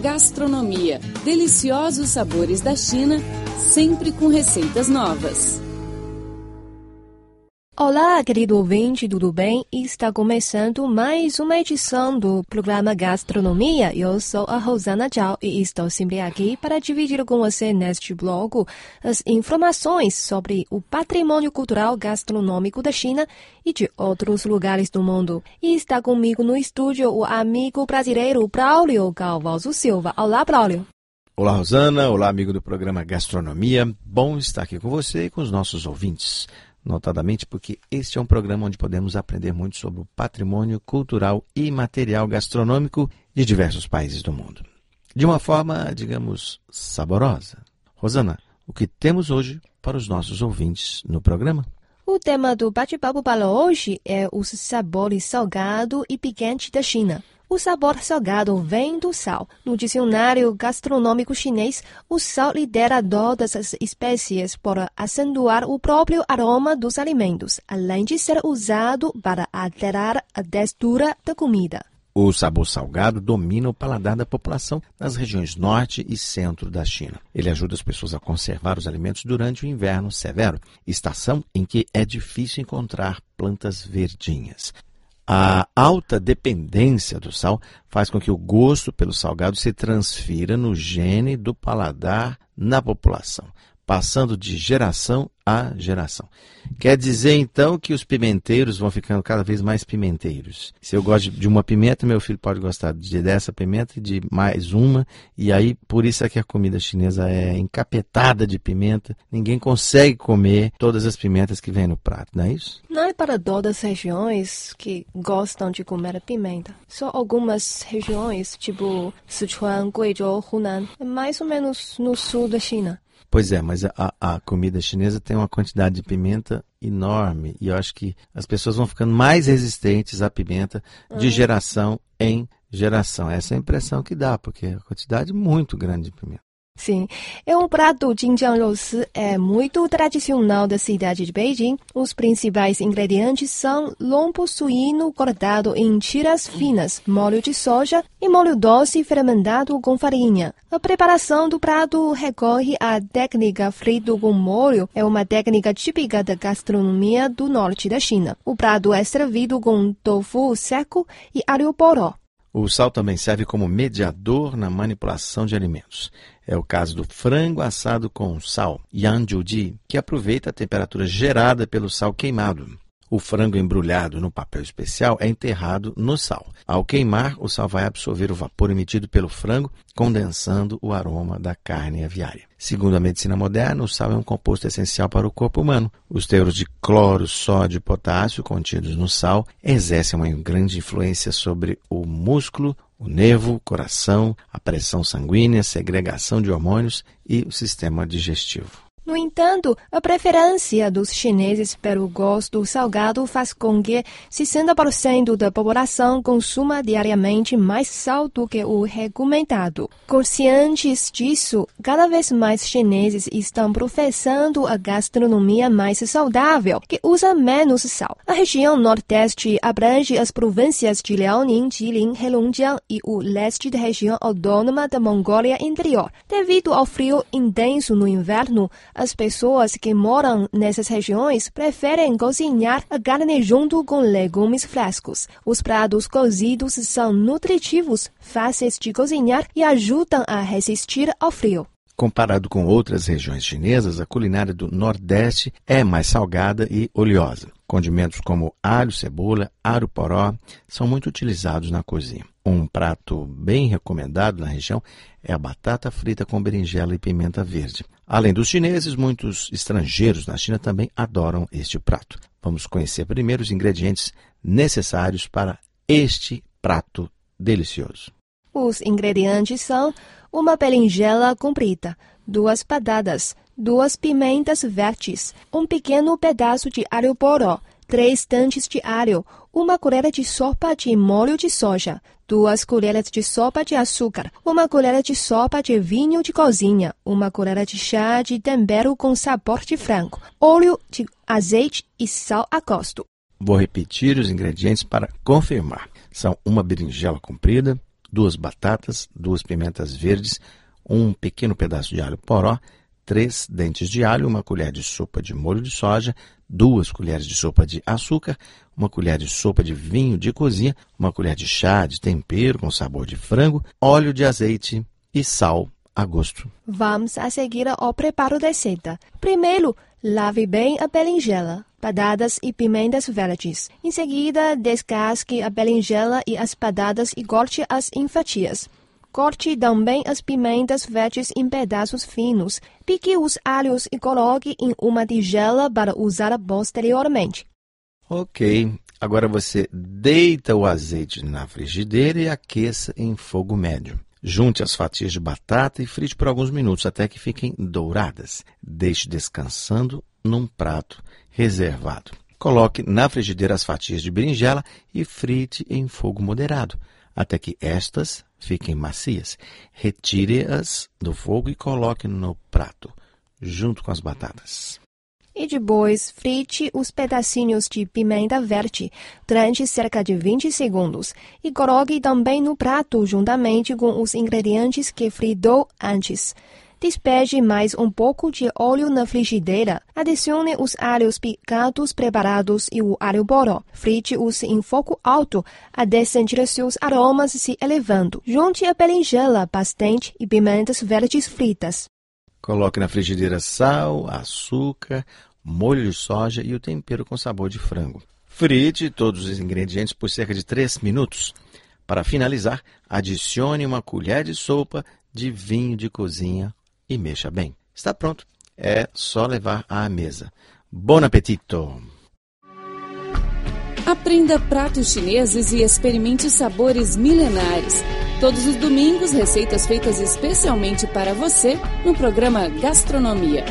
Gastronomia, deliciosos sabores da China, sempre com receitas novas. Olá, querido ouvinte, tudo bem? Está começando mais uma edição do programa Gastronomia. Eu sou a Rosana Zhao e estou sempre aqui para dividir com você neste bloco as informações sobre o patrimônio cultural gastronômico da China e de outros lugares do mundo. E está comigo no estúdio o amigo brasileiro Braulio Galvaldo Silva. Olá, Braulio. Olá, Rosana. Olá, amigo do programa Gastronomia. Bom estar aqui com você e com os nossos ouvintes. Notadamente porque este é um programa onde podemos aprender muito sobre o patrimônio cultural e material gastronômico de diversos países do mundo. De uma forma, digamos, saborosa. Rosana, o que temos hoje para os nossos ouvintes no programa? O tema do bate-papo para hoje é os sabores salgado e picante da China. O sabor salgado vem do sal. No dicionário gastronômico chinês, o sal lidera todas as espécies por acentuar o próprio aroma dos alimentos, além de ser usado para alterar a textura da comida. O sabor salgado domina o paladar da população nas regiões norte e centro da China. Ele ajuda as pessoas a conservar os alimentos durante o inverno severo, estação em que é difícil encontrar plantas verdinhas. A alta dependência do sal faz com que o gosto pelo salgado se transfira no gene do paladar na população, passando de geração a geração. Quer dizer, então, que os pimenteiros vão ficando cada vez mais pimenteiros. Se eu gosto de uma pimenta, meu filho pode gostar dessa pimenta e de mais uma. E aí, por isso é que a comida chinesa é encapetada de pimenta. Ninguém consegue comer todas as pimentas que vem no prato, não é isso? Não é para todas as regiões que gostam de comer pimenta. Só algumas regiões, tipo Sichuan, Guizhou, Hunan, é mais ou menos no sul da China. Pois é, mas a comida chinesa tem uma quantidade de pimenta enorme e eu acho que as pessoas vão ficando mais resistentes à pimenta de geração em geração. Essa é a impressão que dá, porque é uma quantidade muito grande de pimenta. Sim, o prato Jinjiang-肉-Si é muito tradicional da cidade de Beijing. Os principais ingredientes são lombo suíno cortado em tiras finas, molho de soja e molho doce fermentado com farinha. A preparação do prato recorre à técnica frito com molho. É uma técnica típica da gastronomia do norte da China. O prato é servido com tofu seco e alho poró. O sal também serve como mediador na manipulação de alimentos. É o caso do frango assado com sal, yanjiuji, que aproveita a temperatura gerada pelo sal queimado. O frango embrulhado no papel especial é enterrado no sal. Ao queimar, o sal vai absorver o vapor emitido pelo frango, condensando o aroma da carne aviária. Segundo a medicina moderna, o sal é um composto essencial para o corpo humano. Os teores de cloro, sódio e potássio contidos no sal exercem uma grande influência sobre o músculo, o nervo, o coração, a pressão sanguínea, a segregação de hormônios e o sistema digestivo. No entanto, a preferência dos chineses pelo gosto salgado faz com que 60% da população consuma diariamente mais sal do que o recomendado. Conscientes disso, cada vez mais chineses estão professando a gastronomia mais saudável, que usa menos sal. A região nordeste abrange as províncias de Liaoning, Jilin, Heilongjiang e o leste da região autônoma da Mongólia Interior. Devido ao frio intenso no inverno, as pessoas que moram nessas regiões preferem cozinhar a carne junto com legumes frescos. Os pratos cozidos são nutritivos, fáceis de cozinhar e ajudam a resistir ao frio. Comparado com outras regiões chinesas, a culinária do Nordeste é mais salgada e oleosa. Condimentos como alho, cebola, alho poró são muito utilizados na cozinha. Um prato bem recomendado na região é a batata frita com berinjela e pimenta verde. Além dos chineses, muitos estrangeiros na China também adoram este prato. Vamos conhecer primeiro os ingredientes necessários para este prato delicioso. Os ingredientes são uma berinjela comprida, 2 batatas, 2 pimentas verdes, um pequeno pedaço de alho poró, 3 dentes de alho, 1 colher de sopa de molho de soja, 2 colheres de sopa de açúcar, 1 colher de sopa de vinho de cozinha, 1 colher de chá de tempero com sabor de frango, óleo de azeite e sal a gosto. Vou repetir os ingredientes para confirmar. São uma berinjela comprida, 2 batatas, 2 pimentas verdes, um pequeno pedaço de alho poró, 3 dentes de alho, 1 colher de sopa de molho de soja, 2 colheres de sopa de açúcar, 1 colher de sopa de vinho de cozinha, 1 colher de chá de tempero com sabor de frango, óleo de azeite e sal a gosto. Vamos a seguir ao preparo da receita. Primeiro, lave bem a berinjela, batatas e pimentas verdes. Em seguida, descasque a berinjela e as batatas e corte-as em fatias. Corte também as pimentas verdes em pedaços finos. Pique os alhos e coloque em uma tigela para usar posteriormente. Ok, agora você deita o azeite na frigideira e aqueça em fogo médio. Junte as fatias de batata e frite por alguns minutos até que fiquem douradas. Deixe descansando num prato reservado. Coloque na frigideira as fatias de berinjela e frite em fogo moderado, até que estas fiquem macias. Retire-as do fogo e coloque no prato, junto com as batatas. E depois, frite os pedacinhos de pimenta verde durante cerca de 20 segundos e coloque também no prato juntamente com os ingredientes que fritou antes. Despeje mais um pouco de óleo na frigideira. Adicione os alhos picados preparados e o alho poró. Frite-os em fogo alto até sentir seus aromas se elevando. Junte a berinjela bastante e pimentas verdes fritas. Coloque na frigideira sal, açúcar, molho de soja e o tempero com sabor de frango. Frite todos os ingredientes por cerca de 3 minutos. Para finalizar, adicione 1 colher de sopa de vinho de cozinha e mexa bem. Está pronto. É só levar à mesa. Bon appetito! Aprenda pratos chineses e experimente sabores milenares. Todos os domingos, receitas feitas especialmente para você no programa Gastronomia.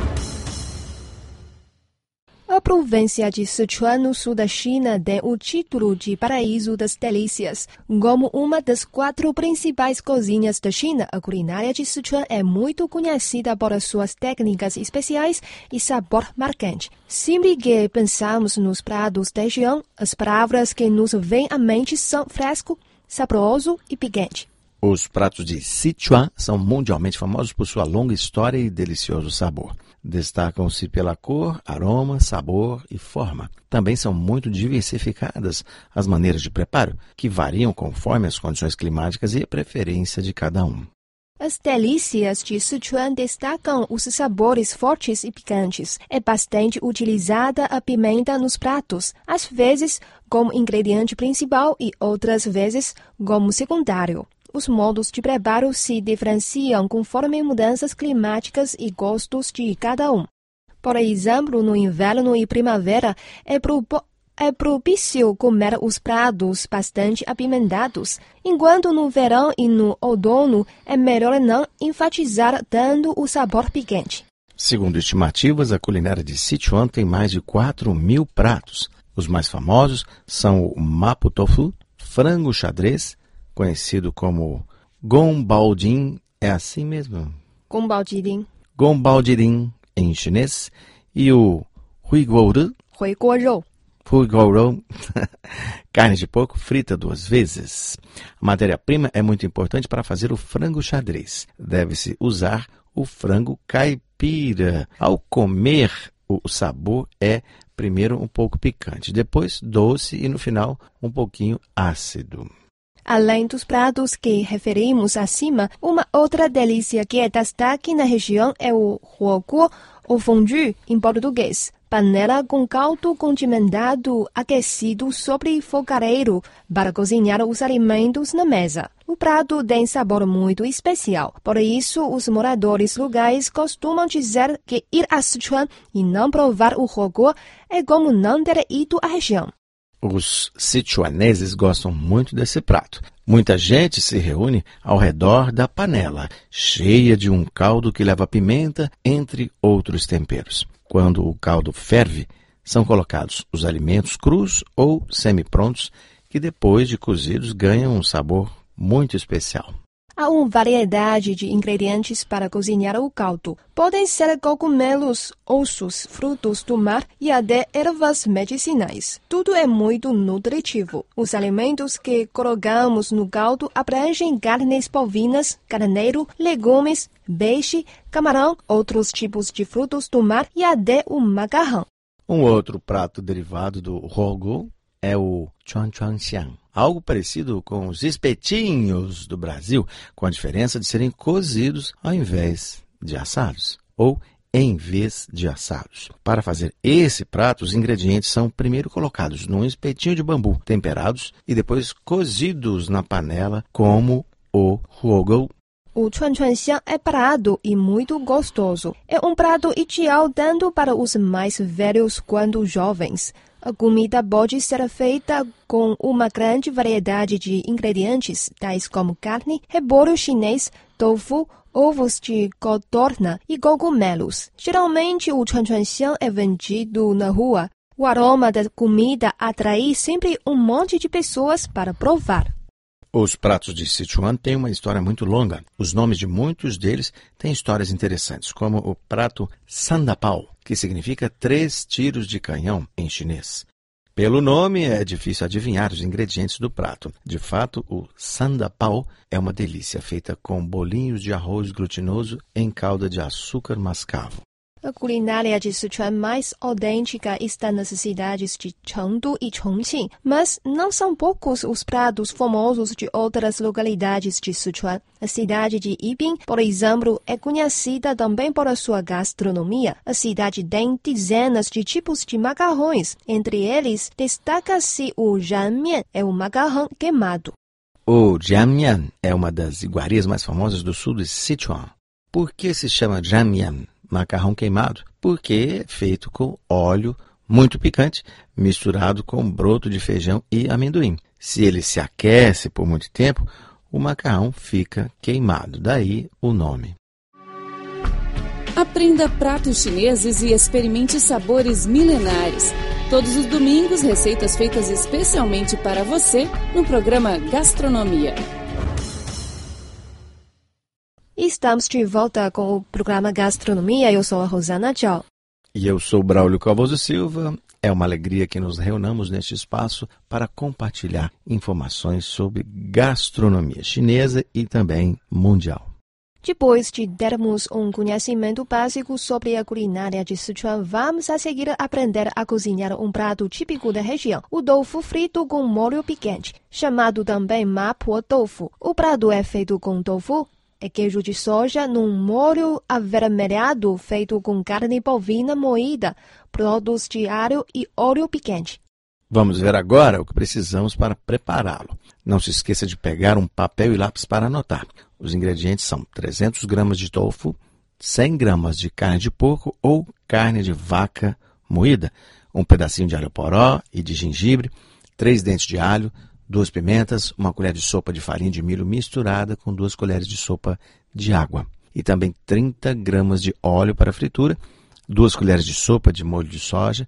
A província de Sichuan, no sul da China, tem o título de Paraíso das Delícias. Como uma das 4 principais cozinhas da China, a culinária de Sichuan é muito conhecida por suas técnicas especiais e sabor marcante. Sempre que pensamos nos pratos da região, as palavras que nos vêm à mente são fresco, saboroso e picante. Os pratos de Sichuan são mundialmente famosos por sua longa história e delicioso sabor. Destacam-se pela cor, aroma, sabor e forma. Também são muito diversificadas as maneiras de preparo, que variam conforme as condições climáticas e a preferência de cada um. As delícias de Sichuan destacam os sabores fortes e picantes. É bastante utilizada a pimenta nos pratos, às vezes como ingrediente principal e outras vezes como secundário. Os modos de preparo se diferenciam conforme mudanças climáticas e gostos de cada um. Por exemplo, no inverno e primavera, é propício comer os pratos bastante apimentados, enquanto no verão e no outono é melhor não enfatizar tanto o sabor picante. Segundo estimativas, a culinária de Sichuan tem mais de 4.000 pratos. Os mais famosos são o Mapo Tofu, frango xadrez, conhecido como Gongbaojin, é assim mesmo? Gongbaojin. Gongbaojin em chinês, e o Huiguorou, carne de porco frita 2 vezes. A matéria-prima é muito importante para fazer o frango xadrez. Deve-se usar o frango caipira. Ao comer, o sabor é primeiro um pouco picante, depois doce e no final um pouquinho ácido. Além dos pratos que referimos acima, uma outra delícia que é destaque na região é o huoguo, ou fondue em português. Panela com caldo condimentado aquecido sobre fogareiro para cozinhar os alimentos na mesa. O prato tem sabor muito especial. Por isso, os moradores locais costumam dizer que ir a Sichuan e não provar o huoguo é como não ter ido à região. Os sichuaneses gostam muito desse prato. Muita gente se reúne ao redor da panela, cheia de um caldo que leva pimenta, entre outros temperos. Quando o caldo ferve, são colocados os alimentos crus ou semi-prontos, que depois de cozidos ganham um sabor muito especial. Há uma variedade de ingredientes para cozinhar o caldo. Podem ser cogumelos, ossos, frutos do mar e até ervas medicinais. Tudo é muito nutritivo. Os alimentos que colocamos no caldo abrangem carnes bovinas, carneiro, legumes, peixe, camarão, outros tipos de frutos do mar e até o macarrão. Um outro prato derivado do rogo é o chuanchuanxiang, algo parecido com os espetinhos do Brasil, com a diferença de serem cozidos ao invés de assados, ou em vez de assados. Para fazer esse prato, os ingredientes são primeiro colocados num espetinho de bambu, temperados e depois cozidos na panela como o rogo. O chuanchuanxiang é parado e muito gostoso. É um prato ideal tanto para os mais velhos quanto jovens. A comida pode ser feita com uma grande variedade de ingredientes, tais como carne, repolho chinês, tofu, ovos de codorna e cogumelos. Geralmente, o chuanchuanxiang é vendido na rua. O aroma da comida atrai sempre um monte de pessoas para provar. Os pratos de Sichuan têm uma história muito longa. Os nomes de muitos deles têm histórias interessantes, como o prato Sandapao, que significa 3 tiros de canhão em chinês. Pelo nome, é difícil adivinhar os ingredientes do prato. De fato, o Sandapao é uma delícia, feita com bolinhos de arroz glutinoso em calda de açúcar mascavo. A culinária de Sichuan mais autêntica está nas cidades de Chengdu e Chongqing, mas não são poucos os pratos famosos de outras localidades de Sichuan. A cidade de Yibin, por exemplo, é conhecida também por sua gastronomia. A cidade tem dezenas de tipos de macarrões. Entre eles, destaca-se o jianmian, é o macarrão queimado. O jianmian é uma das iguarias mais famosas do sul de Sichuan. Por que se chama jianmian? Macarrão queimado, porque é feito com óleo muito picante, misturado com broto de feijão e amendoim. Se ele se aquece por muito tempo, o macarrão fica queimado, daí o nome. Aprenda pratos chineses e experimente sabores milenares. Todos os domingos, receitas feitas especialmente para você no programa Gastronomia. Estamos de volta com o programa Gastronomia. Eu sou a Rosana Zhao. E eu sou Braulio Carvoso Silva. É uma alegria que nos reunamos neste espaço para compartilhar informações sobre gastronomia chinesa e também mundial. Depois de termos um conhecimento básico sobre a culinária de Sichuan, vamos a seguir aprender a cozinhar um prato típico da região, o tofu frito com molho picante, chamado também mapo tofu. O prato é feito com tofu, é queijo de soja num molho avermelhado feito com carne bovina moída, produtos de alho e óleo picante. Vamos ver agora o que precisamos para prepará-lo. Não se esqueça de pegar um papel e lápis para anotar. Os ingredientes são 300 gramas de tofu, 100 gramas de carne de porco ou carne de vaca moída, um pedacinho de alho poró e de gengibre, 3 dentes de alho, 2 pimentas, 1 colher de sopa de farinha de milho misturada com 2 colheres de sopa de água. E também 30 gramas de óleo para fritura, 2 colheres de sopa de molho de soja,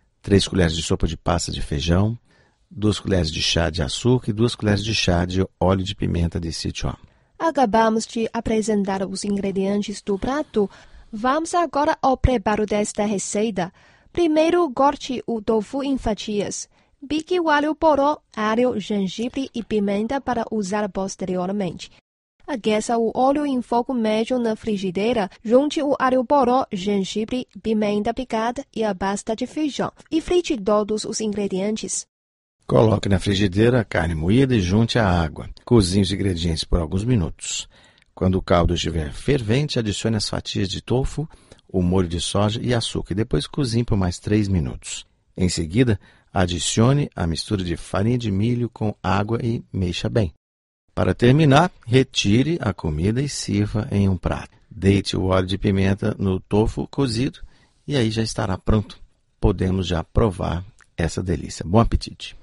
3 colheres de sopa de pasta de feijão, 2 colheres de chá de açúcar e 2 colheres de chá de óleo de pimenta de Sichuan. Acabamos de apresentar os ingredientes do prato. Vamos agora ao preparo desta receita. Primeiro, corte o tofu em fatias. Pique o alho poró, alho, gengibre e pimenta para usar posteriormente. Aqueça o óleo em fogo médio na frigideira. Junte o alho poró, gengibre, pimenta picada e a pasta de feijão. E frite todos os ingredientes. Coloque na frigideira a carne moída e junte a água. Cozinhe os ingredientes por alguns minutos. Quando o caldo estiver fervente, adicione as fatias de tofu, o molho de soja e açúcar. E depois cozinhe por mais 3 minutos. Em seguida, adicione a mistura de farinha de milho com água e mexa bem. Para terminar, retire a comida e sirva em um prato. Deite o óleo de pimenta no tofu cozido e aí já estará pronto. Podemos já provar essa delícia. Bom apetite!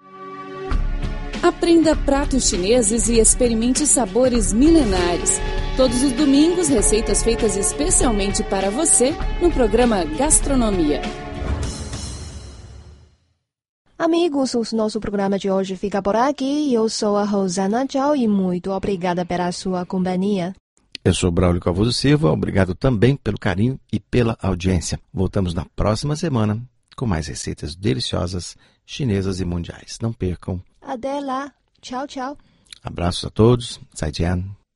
Aprenda pratos chineses e experimente sabores milenares. Todos os domingos, receitas feitas especialmente para você no programa Gastronomia. A Amigos, o nosso programa de hoje fica por aqui. Eu sou a Rosana Tchau e muito obrigada pela sua companhia. Eu sou Braulio Calvoso Silva, obrigado também pelo carinho e pela audiência. Voltamos na próxima semana com mais receitas deliciosas, chinesas e mundiais. Não percam. Até lá. Tchau, tchau. Abraços a todos. 再见.